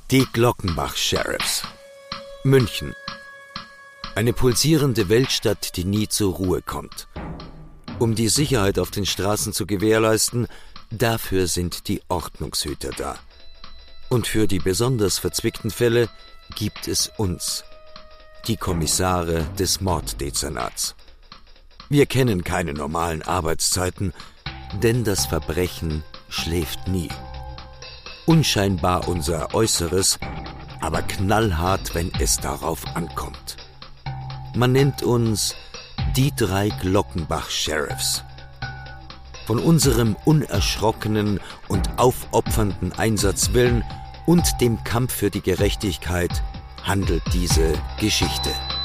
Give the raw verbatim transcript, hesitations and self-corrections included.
Die Glockenbach-Sheriffs. München. Eine pulsierende Weltstadt, die nie zur Ruhe kommt. Um die Sicherheit auf den Straßen zu gewährleisten, dafür sind die Ordnungshüter da. Und für die besonders verzwickten Fälle gibt es uns, die Kommissare des Morddezernats. Wir kennen keine normalen Arbeitszeiten, denn das Verbrechen schläft nie. Unscheinbar unser Äußeres, aber knallhart, wenn es darauf ankommt. Man nennt uns die drei Glockenbach-Sheriffs. Von unserem unerschrockenen und aufopfernden Einsatzwillen und dem Kampf für die Gerechtigkeit handelt diese Geschichte.